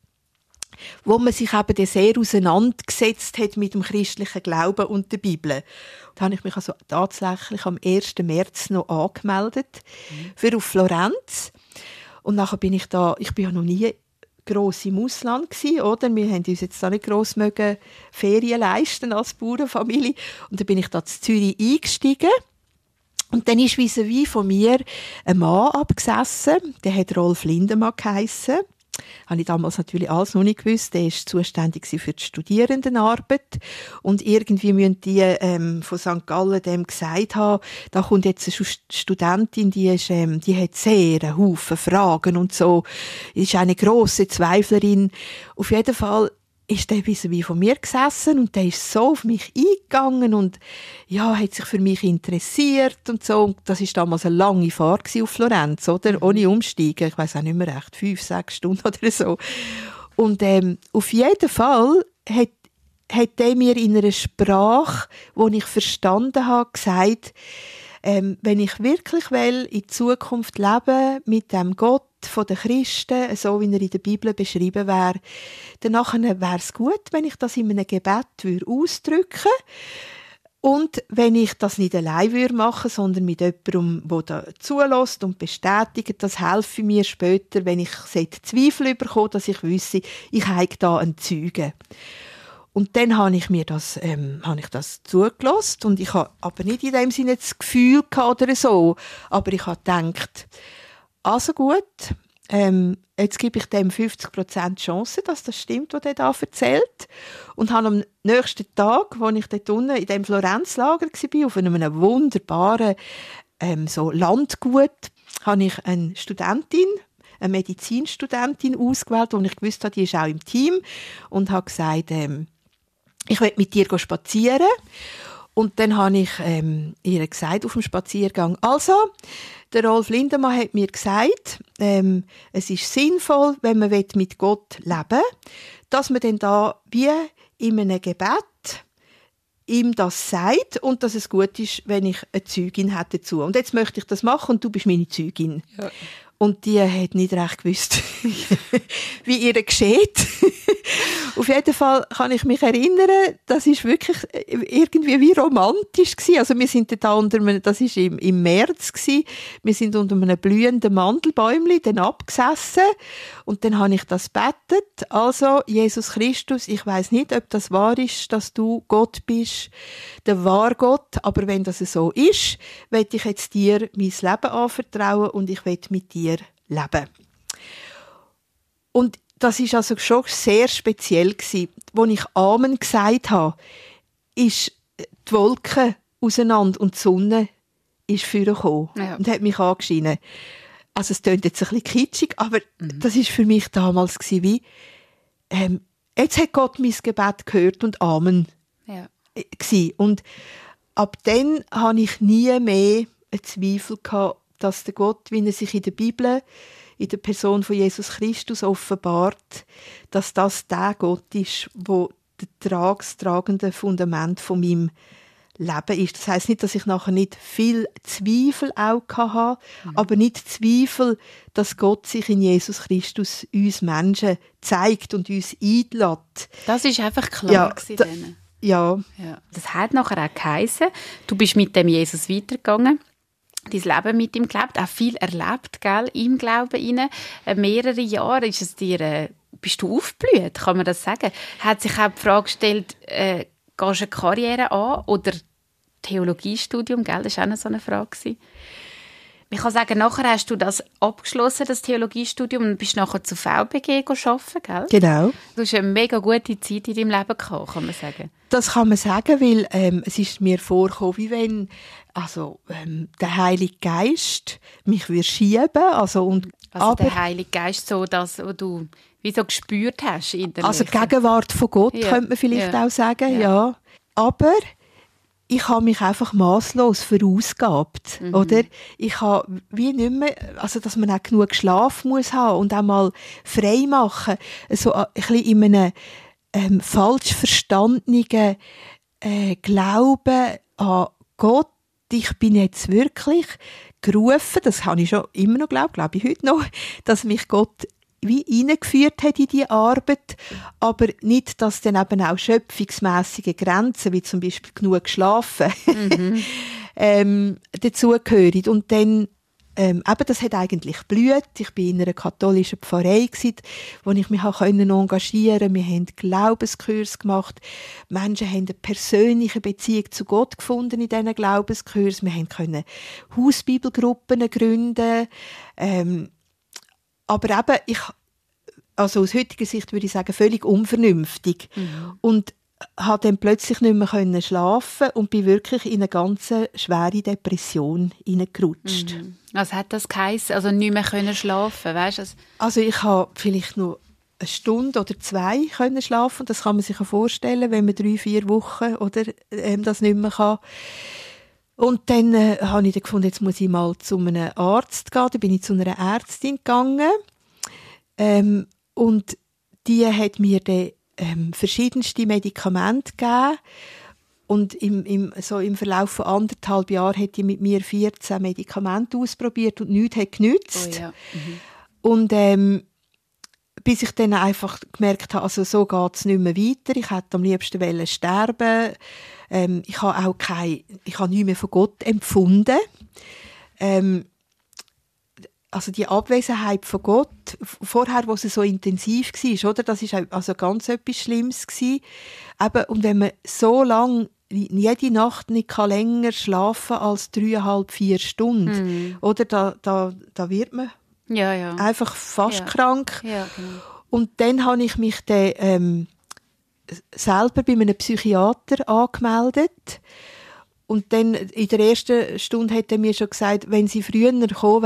wo man sich eben sehr auseinandergesetzt hat mit dem christlichen Glauben und der Bibel. Da habe ich mich also tatsächlich am 1. März noch angemeldet für auf Florenz. Und nachher bin ich bin ja noch nie gross im Ausland gewesen, oder? Wir haben uns jetzt da nicht gross Ferien leisten als Bauernfamilie. Und dann bin ich da in Zürich eingestiegen. Und dann ist vis-à-vis von mir ein Mann abgesessen, der hat Rolf Lindemann geheissen. Habe ich damals natürlich alles noch nicht gewusst. Der war zuständig für die Studierendenarbeit. Und irgendwie müssen die von St. Gallen dem gesagt haben, da kommt jetzt eine Studentin, die hat sehr einen Haufen Fragen und so. Ist eine grosse Zweiflerin. Auf jeden Fall ist der vis-à-vis von mir gesessen und der ist so auf mich eingegangen und ja, hat sich für mich interessiert und so. Und das war damals eine lange Fahrt auf Florenz, oder? Ohne Umsteigen. Ich weiss auch nicht mehr recht, 5-6 Stunden oder so. Und auf jeden Fall hat der mir in einer Sprache, die ich verstanden habe, gesagt, wenn ich wirklich will, in Zukunft leben mit dem Gott von den Christen, so wie er in der Bibel beschrieben wäre, dann wäre es gut, wenn ich das in einem Gebet ausdrücken würde. Und wenn ich das nicht allein machen würde, sondern mit jemandem, der da zulässt und bestätigt, das helfe mir später, wenn ich Zweifel bekomme, dass ich wüsste, ich habe da einen Zeugen. Und dann habe ich mir das zugelassen und ich habe aber nicht in dem Sinne das Gefühl gehabt oder so, aber ich habe gedacht, also gut, jetzt gebe ich dem 50% Chance, dass das stimmt, was er da erzählt. Und habe am nächsten Tag, als ich dort unten in dem Florenzlager war, auf einem wunderbaren so Landgut, habe ich eine Medizinstudentin ausgewählt, und ich gewusst habe, die ist auch im Team, und habe gesagt, ich will mit dir spazieren. Und dann habe ich ihr gesagt auf dem Spaziergang, also, der Rolf Lindemann hat mir gesagt, es ist sinnvoll, wenn man mit Gott leben will, dass man dann da wie in einem Gebet ihm das sagt und dass es gut ist, wenn ich eine Zeugin hätte dazu. Und jetzt möchte ich das machen und du bist meine Zeugin. Ja. Und die hat nicht recht gewusst, wie ihr geschieht. Auf jeden Fall kann ich mich erinnern, das ist wirklich irgendwie wie romantisch gewesen. Also wir sind da das ist im März gewesen. Wir sind unter einem blühenden Mandelbäumli dann abgesessen und dann habe ich das betet. Also Jesus Christus, ich weiss nicht, ob das wahr ist, dass du Gott bist, der wahre Gott, aber wenn das so ist, will ich jetzt dir mein Leben anvertrauen und ich will mit dir leben. Und das ist also schon sehr speziell gewesen. Als ich Amen gesagt habe, ist die Wolke auseinander und die Sonne ist vorgekommen und hat mich angeschienen. Also es klingt jetzt ein bisschen kitschig, aber das ist für mich damals wie, jetzt hat Gott mein Gebet gehört und Amen. Ja. Und ab dann habe ich nie mehr einen Zweifel gehabt, dass der Gott, wie er sich in der Bibel, in der Person von Jesus Christus offenbart, dass das der Gott ist, wo das tragende Fundament von meinem Leben ist. Das heisst nicht, dass ich nachher nicht viel Zweifel auch hatte, aber nicht Zweifel, dass Gott sich in Jesus Christus uns Menschen zeigt und uns einlädt. Das ist einfach klar gewesen. Ja. Das hat nachher auch geheissen, du bist mit dem Jesus weitergegangen, dein Leben mit ihm gelebt, auch viel erlebt, gell, im Glauben rein. Mehrere Jahre ist es dir, bist du aufgeblüht, kann man das sagen? Hat sich auch die Frage gestellt, gehst du eine Karriere an oder Theologiestudium, gell? Das war auch noch so eine Frage. Ich kann sagen, nachher hast du das abgeschlossen, das Theologiestudium, und bist nachher zu VBG arbeiten, gell? Genau. Du hast eine mega gute Zeit in deinem Leben gehabt, kann man sagen. Das kann man sagen, weil es ist mir vorgekommen, wie wenn der Heilige Geist mich schieben würde. Also der Heilige Geist, so das, was du wie so gespürt hast innerlich. Also die Gegenwart von Gott, könnte man vielleicht auch sagen, ja. Aber ich habe mich einfach masslos verausgabt, oder? Ich habe wie nicht mehr, also dass man auch genug Schlaf muss haben und auch mal frei machen, so ein bisschen in einem falsch verstandenen Glauben an Gott. Ich bin jetzt wirklich gerufen, das habe ich schon immer noch glaube ich heute noch, dass mich Gott wie hineingeführt hat in diese Arbeit, aber nicht, dass dann eben auch schöpfungsmässige Grenzen, wie zum Beispiel genug schlafen, dazugehören. Und dann, eben, das hat eigentlich blüht. Ich war in einer katholischen Pfarrei, wo ich mich engagieren konnte. Wir haben Glaubenskurs gemacht. Menschen haben eine persönliche Beziehung zu Gott gefunden in diesen Glaubenskurs. Wir konnten Hausbibelgruppen gründen. Aber eben, also aus heutiger Sicht würde ich sagen, völlig unvernünftig. Und habe dann plötzlich nicht mehr schlafen und bin wirklich in eine ganz schwere Depression hineingerutscht. Was hat das geheissen? Also nicht mehr schlafen, weißt du? Also ich habe vielleicht nur eine Stunde oder 2 können schlafen. Das kann man sich vorstellen, wenn man 3-4 Wochen oder das nicht mehr kann. Und dann habe ich gefunden, jetzt muss ich mal zu einem Arzt gehen. Dann bin ich zu einer Ärztin gegangen. Und die hat mir dann verschiedenste Medikamente gegeben. Und im Verlauf von 1,5 Jahren hat die mit mir 14 Medikamente ausprobiert und nichts hat genützt. Oh ja. Und bis ich dann einfach gemerkt habe, also so geht es nicht mehr weiter. Ich hätte am liebsten sterben. Ich habe nichts mehr von Gott empfunden. Also die Abwesenheit von Gott, vorher, wo es so intensiv war, oder? Das war also ganz etwas Schlimmes gewesen. Eben, und wenn man so lange, jede Nacht nicht länger schlafen als 3,5-4 Stunden, oder? Da wird man einfach fast krank. Ja, genau. Und dann habe ich mich dann, selber bei einem Psychiater angemeldet. Und dann in der ersten Stunde hat er mir schon gesagt, wenn sie früher gekommen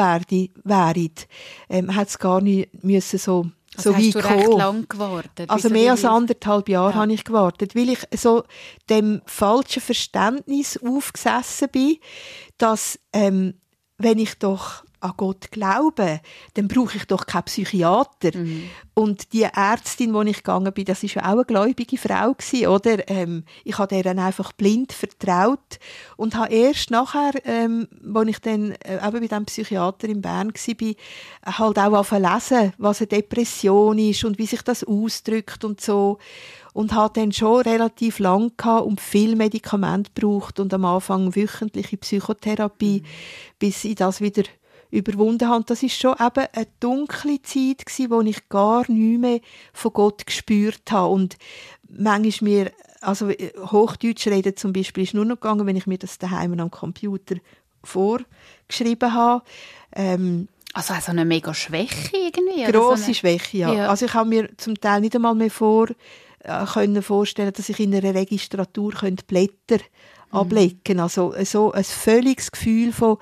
wären, hat es gar nicht müssen so weit kommen. Hast du recht lang gewartet? Also mehr als 1,5 Jahre habe ich gewartet, weil ich so dem falschen Verständnis aufgesessen bin, dass wenn ich doch an Gott glaube, dann brauche ich doch keinen Psychiater. Und die Ärztin, wo ich gegangen bin, das war ja auch eine gläubige Frau gewesen, oder? Ich habe ihr einfach blind vertraut und habe erst nachher, als ich dann eben bei diesem Psychiater in Bern war, halt auch angefangen zu lesen, was eine Depression ist und wie sich das ausdrückt und so. Und habe dann schon relativ lang gehabt und viel Medikamente gebraucht und am Anfang wöchentliche Psychotherapie, bis ich das wieder überwunden habe. Das war schon eben eine dunkle Zeit gewesen, wo ich gar nichts mehr von Gott gespürt habe. Und manchmal mir, also Hochdeutsch reden zum Beispiel, ist nur noch gegangen, wenn ich mir das daheim am Computer vorgeschrieben habe. Also eine mega Schwäche irgendwie? Grosse Schwäche, ja. Also ich habe mir zum Teil nicht einmal mehr können vorstellen, dass ich in einer Registratur Blätter ablegen könnte. Also so ein völliges Gefühl von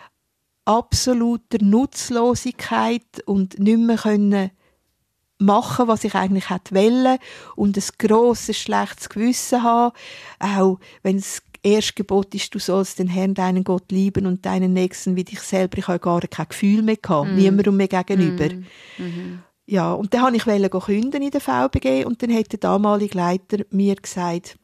absoluter Nutzlosigkeit und nicht mehr können machen, was ich eigentlich hätte wollen und ein grosses, schlechtes Gewissen haben. Auch wenn das erste Gebot ist, du sollst den Herrn, deinen Gott lieben und deinen Nächsten wie dich selber. Ich habe gar kein Gefühl mehr gehabt, niemandem mehr gegenüber. Ja, und dann wollte ich künden in der VBG und dann hat der damalige Leiter mir gesagt,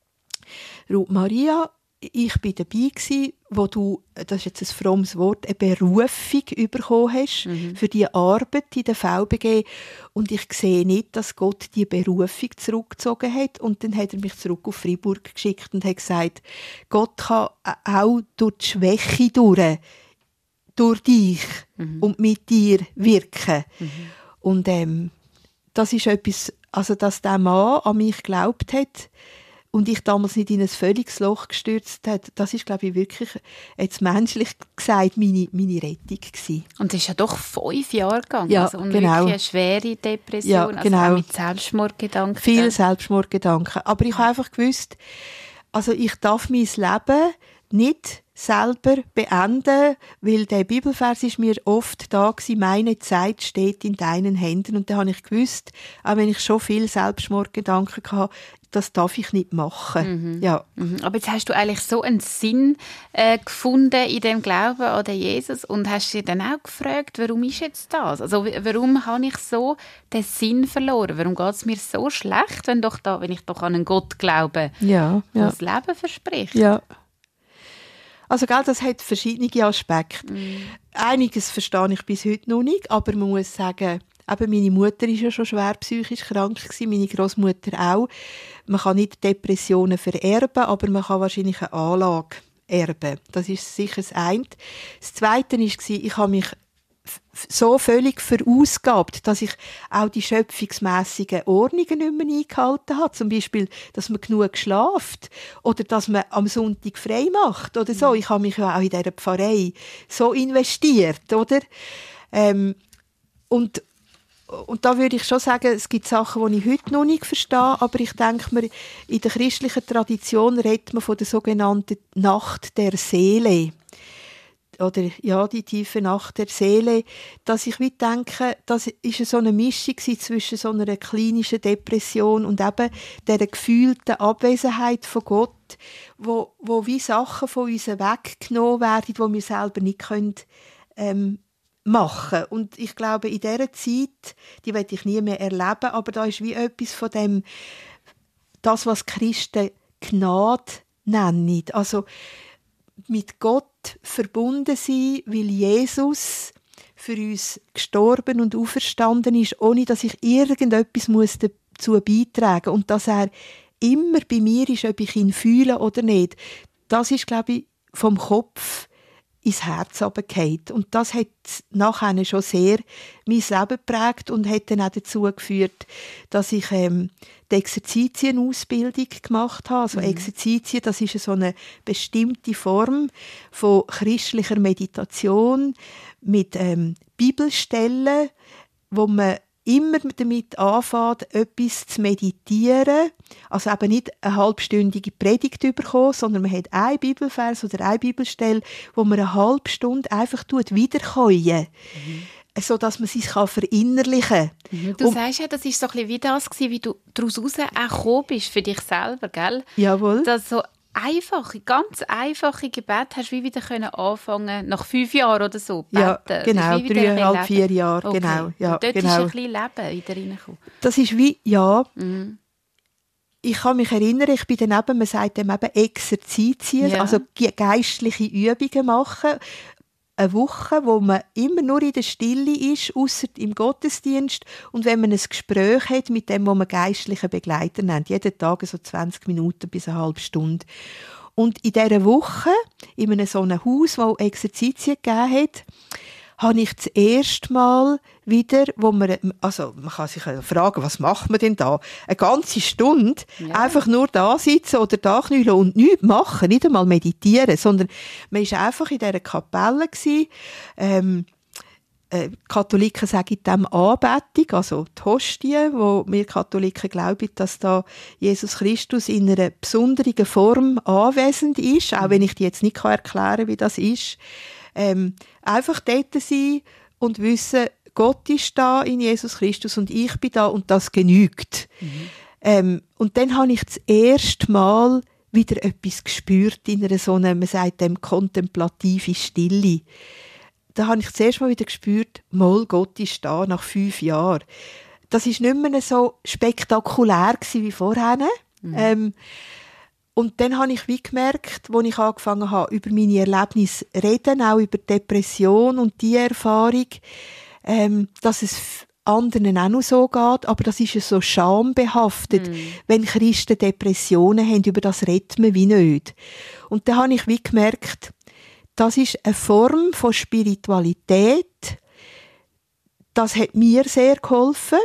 Ruth Maria, ich war dabei gewesen, wo du, das ist jetzt ein frommes Wort, eine Berufung bekommen hast für die Arbeit in der VBG. Und ich sehe nicht, dass Gott die Berufung zurückgezogen hat. Und dann hat er mich zurück auf Freiburg geschickt und hat gesagt, Gott kann auch durch die Schwäche durch dich und mit dir wirken. Und das ist etwas, also dass der Mann an mich geglaubt hat, und ich damals nicht in ein völliges Loch gestürzt hat, das ist, glaube ich, wirklich, jetzt menschlich gesagt, meine Rettung gewesen. Und es ist ja doch 5 Jahre gegangen. Ja, also, und genau. wirklich eine schwere Depression, ja, genau. Also auch mit Selbstmordgedanken. Viel Selbstmordgedanken. Aber ich habe einfach gewusst, also ich darf mein Leben nicht selber beenden, weil der Bibelvers ist mir oft da gewesen, meine Zeit steht in deinen Händen. Und da habe ich gewusst, auch wenn ich schon viel Selbstmordgedanken hatte, das darf ich nicht machen. Ja. Aber jetzt hast du eigentlich so einen Sinn gefunden in dem Glauben an den Jesus und hast dir dann auch gefragt, warum ist jetzt das? Also warum habe ich so den Sinn verloren? Warum geht es mir so schlecht, wenn ich doch an einen Gott glaube, der das Leben verspricht? Ja. Also das hat verschiedene Aspekte. Einiges verstehe ich bis heute noch nicht, aber man muss sagen, eben meine Mutter war ja schon schwer psychisch krank gewesen, meine Großmutter auch. Man kann nicht Depressionen vererben, aber man kann wahrscheinlich eine Anlage erben. Das ist sicher das eine. Das Zweite war, ich habe mich so völlig verausgabt, dass ich auch die schöpfungsmässigen Ordnungen nicht mehr eingehalten habe. Zum Beispiel, dass man genug schlaft oder dass man am Sonntag frei macht oder so. Ich habe mich ja auch in dieser Pfarrei so investiert, oder? Und da würde ich schon sagen, es gibt Sachen, die ich heute noch nicht verstehe, aber ich denke mir, in der christlichen Tradition redet man von der sogenannten Nacht der Seele. Oder ja, die tiefe Nacht der Seele, dass ich denke, das ist so eine Mischung zwischen so einer klinischen Depression und eben dieser gefühlten Abwesenheit von Gott, wo wie Sachen von uns weggenommen werden, die wir selber nicht können, machen. Und ich glaube, in dieser Zeit, die werde ich nie mehr erleben, aber da ist wie etwas von dem, das, was Christen Gnade nennen. Also mit Gott verbunden sein, weil Jesus für uns gestorben und auferstanden ist, ohne dass ich irgendetwas dazu beitragen muss. Und dass er immer bei mir ist, ob ich ihn fühle oder nicht. Das ist, glaube ich, vom Kopf ins Herz runtergefallen. Und das hat nachher schon sehr mein Leben geprägt und hat dann auch dazu geführt, dass ich die Exerzitienausbildung gemacht habe. Also Exerzitien, das ist so eine bestimmte Form von christlicher Meditation mit Bibelstellen, wo man immer damit anfängt, etwas zu meditieren. Also eben nicht eine halbstündige Predigt bekommen, sondern man hat einen Bibelvers oder eine Bibelstelle, wo man eine halbe Stunde einfach wiederkäuen, sodass man sich verinnerlichen kann. Du sagst ja, das war so ein bisschen wie das, wie du daraus raus auch gekommen bist für dich selber, gell? Jawohl. Dass so ganz einfache Gebete hast du wieder anfangen nach 5 Jahren oder so beten. Ja, genau, 3,5, 4 Jahre, okay. genau. Ja, und dort genau. ist ein bisschen Leben wieder reingekommen. Das ist wie, ja, ich kann mich erinnern, ich bin dann eben, man sagt dem eben Exerzitien, also geistliche Übungen machen, eine Woche, wo man immer nur in der Stille ist, ausser im Gottesdienst, und wenn man ein Gespräch hat mit dem, was man geistlichen Begleiter nennt, jeden Tag so 20 Minuten bis eine halbe Stunde. Und in dieser Woche, in einem so einem Haus, wo Exerzitien gegeben hat, habe ich das erste Mal wieder, man kann sich fragen, was macht man denn da? Eine ganze Stunde einfach nur da sitzen oder da knüllen und nichts machen, nicht einmal meditieren, sondern man war einfach in dieser Kapelle gewesen. Katholiken sagen dem Anbetung, also die Hostie, wo wir Katholiken glauben, dass da Jesus Christus in einer besonderen Form anwesend ist, auch wenn ich dir jetzt nicht erklären kann, wie das ist. Einfach dort sein und wissen, Gott ist da in Jesus Christus und ich bin da und das genügt. Und dann habe ich das erste Mal wieder etwas gespürt in einer so einer, man sagt dem, kontemplative Stille. Da habe ich das erste Mal wieder gespürt, mal Gott ist da nach 5 Jahren. Das ist nicht mehr so spektakulär wie vorher. Und dann habe ich wie gemerkt, als ich angefangen habe, über meine Erlebnisse zu reden, auch über Depression und die Erfahrung, dass es anderen auch noch so geht, aber das ist ja so schambehaftet, wenn Christen Depressionen haben, über das redet man wie nicht. Und dann habe ich wie gemerkt, das ist eine Form von Spiritualität, das hat mir sehr geholfen.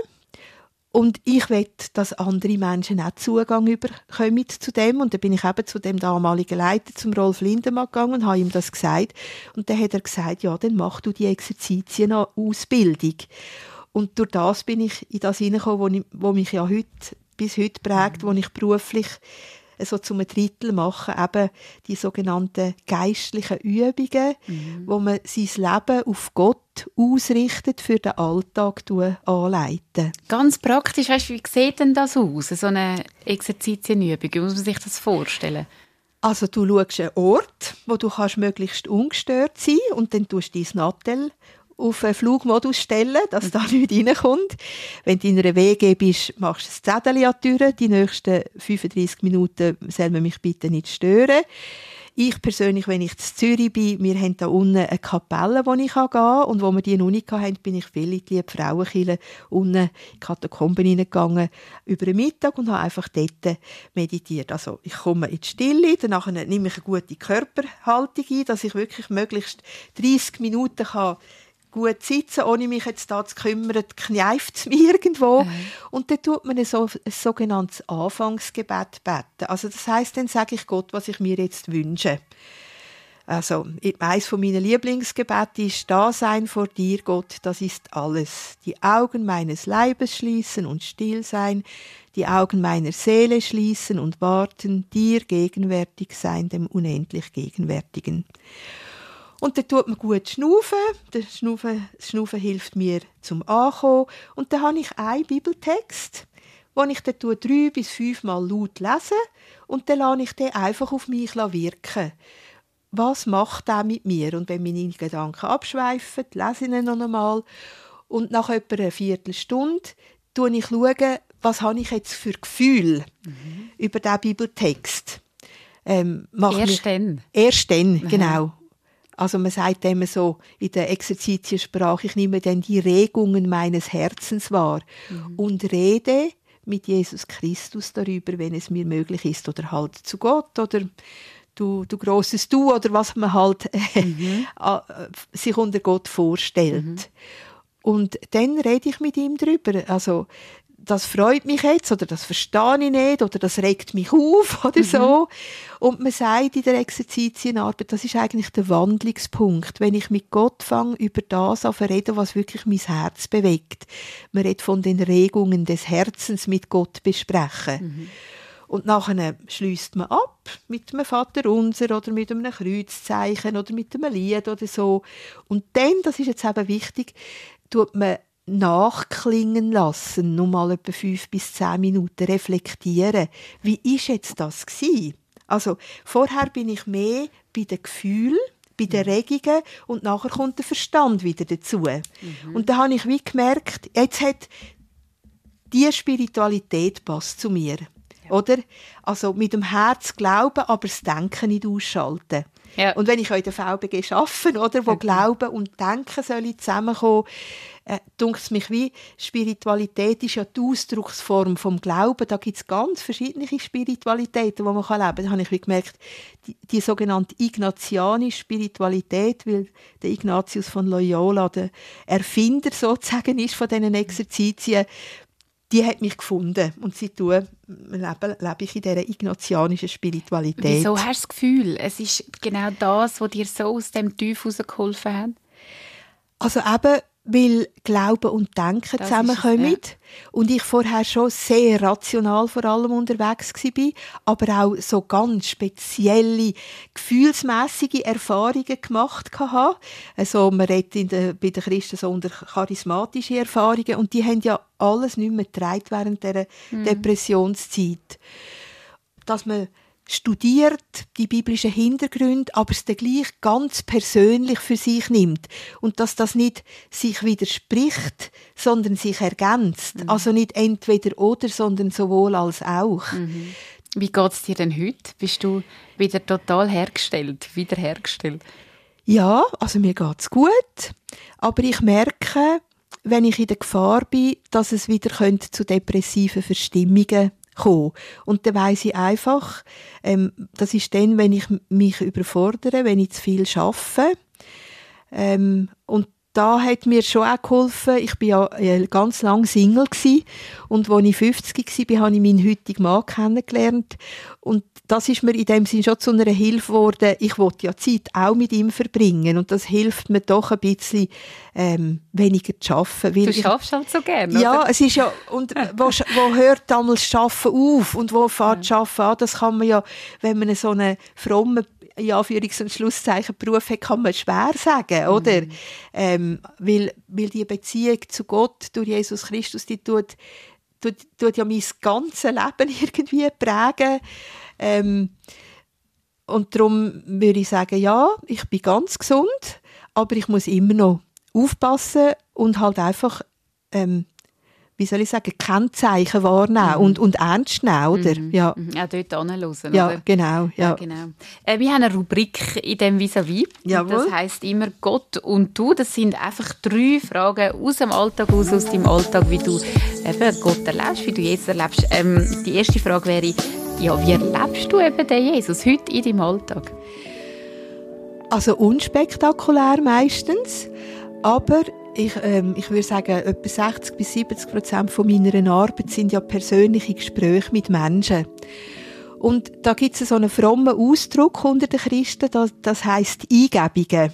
Und ich will, dass andere Menschen auch Zugang bekommen zu dem. Und dann bin ich eben zu dem damaligen Leiter, zum Rolf Lindemann gegangen und habe ihm das gesagt. Und dann hat er gesagt, ja, dann mach du die Exerzitien-Ausbildung. Und durch das bin ich in das hineingekommen, wo mich ja bis heute prägt, wo ich beruflich so zum Drittel mache, eben die sogenannten geistlichen Übungen, wo man sein Leben auf Gott ausrichtet, für den Alltag anleiten. Ganz praktisch, weißt du, wie sieht denn das aus, so eine Exerzitienübung? Wie muss man sich das vorstellen? Also du schaust einen Ort, wo du möglichst ungestört sein kannst, und dann tust du dein Nattel auf einen Flugmodus stellen, dass da nichts reinkommt. Wenn du in einer WG bist, machst du das Zettel an die Tür. Die nächsten 35 Minuten soll man mich bitte nicht stören. Ich persönlich, wenn ich in Zürich bin, wir haben da unten eine Kapelle, wo ich gehen kann. Und wo wir die noch nicht hatten, bin ich viel in die liebe Frauenkirche unten in die Katakomben hineingegangen über den Mittag und habe einfach dort meditiert. Also ich komme in die Stille, danach nehme ich eine gute Körperhaltung ein, dass ich wirklich möglichst 30 Minuten kann gut sitzen, ohne mich jetzt da zu kümmern, kneift es mir irgendwo. Und dann tut man ein sogenanntes Anfangsgebet beten. Also das heisst, dann sage ich Gott, was ich mir jetzt wünsche. Also eines von meinen Lieblingsgebeten ist: Dasein vor dir, Gott, das ist alles. Die Augen meines Leibes schließen und still sein, die Augen meiner Seele schließen und warten, dir gegenwärtig sein, dem unendlich Gegenwärtigen. Und dann tut man gut schnaufen. Das Schnaufen hilft mir zum Ankommen. Und dann habe ich einen Bibeltext, den ich dann 3 bis 5 Mal laut lese. Und dann lasse ich den einfach auf mich wirken. Was macht der mit mir? Und wenn meine Gedanken abschweifen, lese ich ihn noch einmal. Und nach etwa einer Viertelstunde schaue ich, was habe ich jetzt für Gefühl über diesen Bibeltext. Erst dann, genau. Also man sagt immer so in der Exerzitiensprache, ich nehme dann die Regungen meines Herzens wahr und rede mit Jesus Christus darüber, wenn es mir möglich ist, oder halt zu Gott oder du grosses Du oder was man halt sich unter Gott vorstellt. Und dann rede ich mit ihm darüber. Also das freut mich jetzt oder das verstehe ich nicht oder das regt mich auf oder so. Und man sagt in der Exerzitienarbeit, das ist eigentlich der Wandlungspunkt, wenn ich mit Gott fange, über das zu reden, was wirklich mein Herz bewegt. Man redet von den Regungen des Herzens mit Gott besprechen. Und nachher schliesst man ab mit einem Vaterunser oder mit einem Kreuzzeichen oder mit einem Lied oder so. Und dann, das ist jetzt eben wichtig, tut man nachklingen lassen, nur mal etwa 5 bis 10 Minuten reflektieren. Wie ist jetzt das gewesen? Also, vorher bin ich mehr bei den Gefühlen, bei den Regungen und nachher kommt der Verstand wieder dazu. Und da habe ich wie gemerkt, jetzt hat die Spiritualität passt zu mir. Oder? Also mit dem Herz glauben, aber das Denken nicht ausschalten. Ja. Und wenn ich in der VBG arbeite, oder, wo Glauben und Denken sollen zusammenkommen, denkt es mich wie, Spiritualität ist ja die Ausdrucksform vom Glauben. Da gibt es ganz verschiedene Spiritualitäten, die man leben kann. Da habe ich wie gemerkt, die sogenannte ignatianische Spiritualität, weil der Ignatius von Loyola der Erfinder sozusagen ist von diesen Exerzitien, die hat mich gefunden. Und seitdem lebe ich in dieser ignatianischen Spiritualität. Wieso hast du das Gefühl, es ist genau das, was dir so aus dem Tief herausgeholfen hat? Also eben, weil Glauben und Denken zusammenkommen. Und ich vorher schon sehr rational vor allem unterwegs war, aber auch so ganz spezielle, gefühlsmässige Erfahrungen gemacht habe. Also man redet bei den Christen so unter charismatische Erfahrungen und die haben ja alles nicht mehr getragen während dieser Depressionszeit. Dass man studiert, die biblischen Hintergründe, aber es dann gleich ganz persönlich für sich nimmt. Und dass das nicht sich widerspricht, sondern sich ergänzt. Also nicht entweder oder, sondern sowohl als auch. Wie geht es dir denn heute? Bist du wieder total wiederhergestellt? Ja, also mir geht es gut. Aber ich merke, wenn ich in der Gefahr bin, dass es wieder zu depressiven Verstimmungen kommen. Und dann weiss ich einfach, das ist dann, wenn ich mich überfordere, wenn ich zu viel arbeite. Und da hat mir schon auch geholfen, ich war ja ganz lange Single gewesen, und als ich 50 war, habe ich meinen heutigen Mann kennengelernt. Und das ist mir in dem Sinne schon zu einer Hilfe geworden. Ich wollte ja Zeit auch mit ihm verbringen und das hilft mir doch ein bisschen weniger zu arbeiten. Du schaffst halt so gerne, ja, oder? Es ist ja, und wo hört damals das Arbeiten auf und wo fährt das Arbeiten an? Das kann man ja, wenn man so einen frommen, in Anführungs- und Schlusszeichen Beruf hat, kann man schwer sagen, oder? Weil die Beziehung zu Gott durch Jesus Christus, die tut ja mein ganzes Leben irgendwie prägen. Und darum würde ich sagen, ja, ich bin ganz gesund, aber ich muss immer noch aufpassen und halt einfach, wie soll ich sagen, Kennzeichen wahrnehmen und ernst nehmen, oder? Ja. Auch dort hinhören, ja, oder? Genau. Ja. Genau. Wir haben eine Rubrik in dem Vis-à-vis. Jawohl. Das heisst immer «Gott und du». Das sind einfach 3 Fragen aus dem Alltag, aus deinem Alltag, wie du eben Gott erlebst, wie du Jesus erlebst. Die erste Frage wäre, ja, wie erlebst du eben den Jesus heute in deinem Alltag? Also unspektakulär meistens, aber ich würde sagen, etwa 60-70% von meiner Arbeit sind ja persönliche Gespräche mit Menschen. Und da gibt es so einen frommen Ausdruck unter den Christen, das heisst Eingebungen.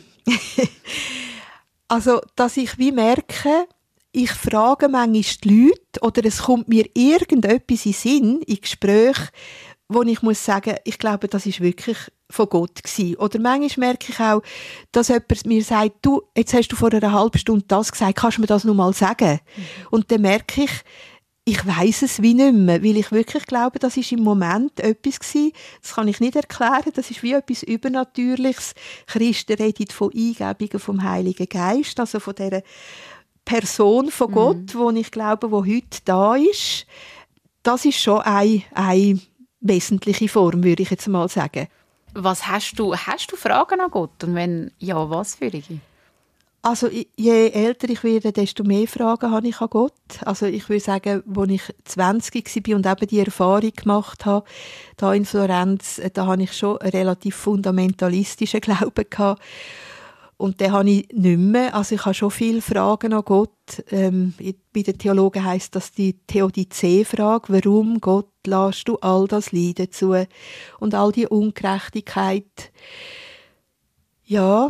Also, dass ich wie merke, ich frage manchmal die Leute oder es kommt mir irgendetwas in den Sinn, in Gesprächen, wo ich muss sagen, ich glaube, das ist wirklich von Gott gewesen. Oder manchmal merke ich auch, dass jemand mir sagt, du, jetzt hast du vor einer halben Stunde das gesagt, kannst du mir das noch mal sagen? Und dann merke ich weiss es wie nicht mehr, weil ich wirklich glaube, das ist im Moment etwas gewesen, das kann ich nicht erklären, das ist wie etwas Übernatürliches. Christen reden von Eingebungen vom Heiligen Geist, also von dieser Person von Gott, wo ich glaube, wo heute da ist. Das ist schon eine wesentliche Form, würde ich jetzt mal sagen. Was hast du Fragen an Gott? Und wenn ja, was für welche? Also je älter ich werde, desto mehr Fragen habe ich an Gott. Also ich würde sagen, als ich 20 war und eben die Erfahrung gemacht habe, da in Florenz, da habe ich schon einen relativ fundamentalistischen Glauben gehabt. Und den habe ich nicht mehr. Also ich habe schon viele Fragen an Gott. Bei den Theologen heisst das die Theodizee-Frage. Warum, Gott, lässt du all das Leiden zu? Und all die Ungerechtigkeit. Ja,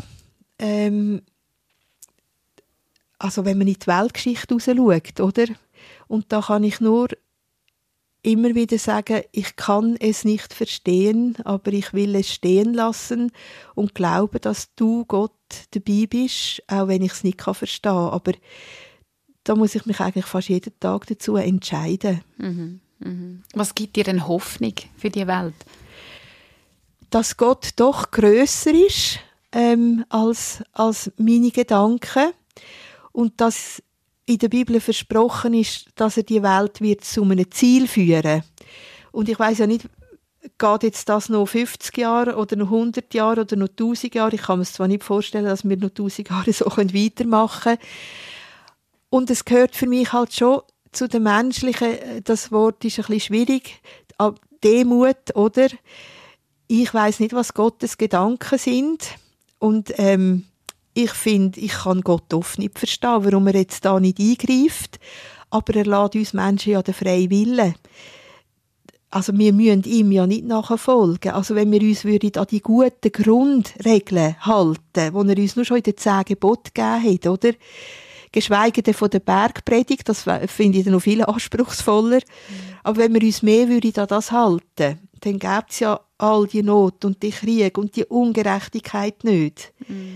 also wenn man in die Weltgeschichte rausschaut, oder? Und da kann ich nur immer wieder sagen, ich kann es nicht verstehen, aber ich will es stehen lassen und glaube, dass du, Gott, dabei bist, auch wenn ich es nicht verstehen kann. Aber da muss ich mich eigentlich fast jeden Tag dazu entscheiden. Mhm. Mhm. Was gibt dir denn Hoffnung für die Welt? Dass Gott doch grösser ist als meine Gedanken und dass in der Bibel versprochen ist, dass er die Welt wird zu einem Ziel führen. Und ich weiss ja nicht, geht jetzt das noch 50 Jahre oder noch 100 Jahre oder noch 1000 Jahre? Ich kann mir zwar nicht vorstellen, dass wir noch 1000 Jahre so weitermachen können. Und es gehört für mich halt schon zu den Menschlichen, das Wort ist ein bisschen schwierig, Demut, oder? Ich weiss nicht, was Gottes Gedanken sind. Und ich finde, ich kann Gott oft nicht verstehen, warum er jetzt da nicht eingreift. Aber er lässt uns Menschen ja den freien Willen. Also wir müssen ihm ja nicht nachfolgen. Also wenn wir uns an die guten Grundregeln halten, die er uns nur schon in den 10 Geboten gegeben hat, oder? Geschweige denn von der Bergpredigt, das finde ich dann noch viel anspruchsvoller. Aber wenn wir uns mehr an das halten, dann gäbe es ja all die Not und die Krieg und die Ungerechtigkeit nicht.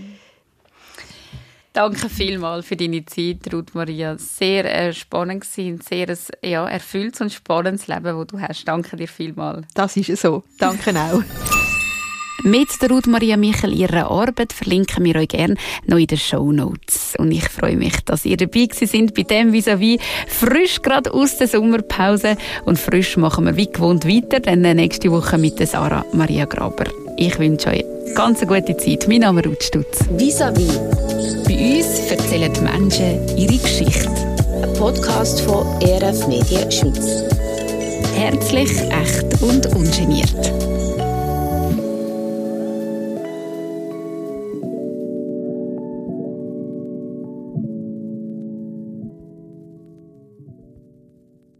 Danke vielmals für deine Zeit, Ruth Maria. Sehr spannend gewesen, sehr erfülltes und spannendes Leben, das du hast. Danke dir vielmals. Das ist so. Danke auch. Mit der Ruth Maria Michel ihrer Arbeit verlinken wir euch gerne noch in den Shownotes. Und ich freue mich, dass ihr dabei sind bei dem Vis-à-vis frisch gerade aus der Sommerpause. Und frisch machen wir wie gewohnt weiter, dann nächste Woche mit der Sarah Maria Graber. Ich wünsche euch ganz eine gute Zeit. Mein Name ist Ruth Stutz. Vis-à-vis. Bei uns erzählen die Menschen ihre Geschichte. Ein Podcast von ERF Medien Schweiz. Herzlich, echt und ungeniert.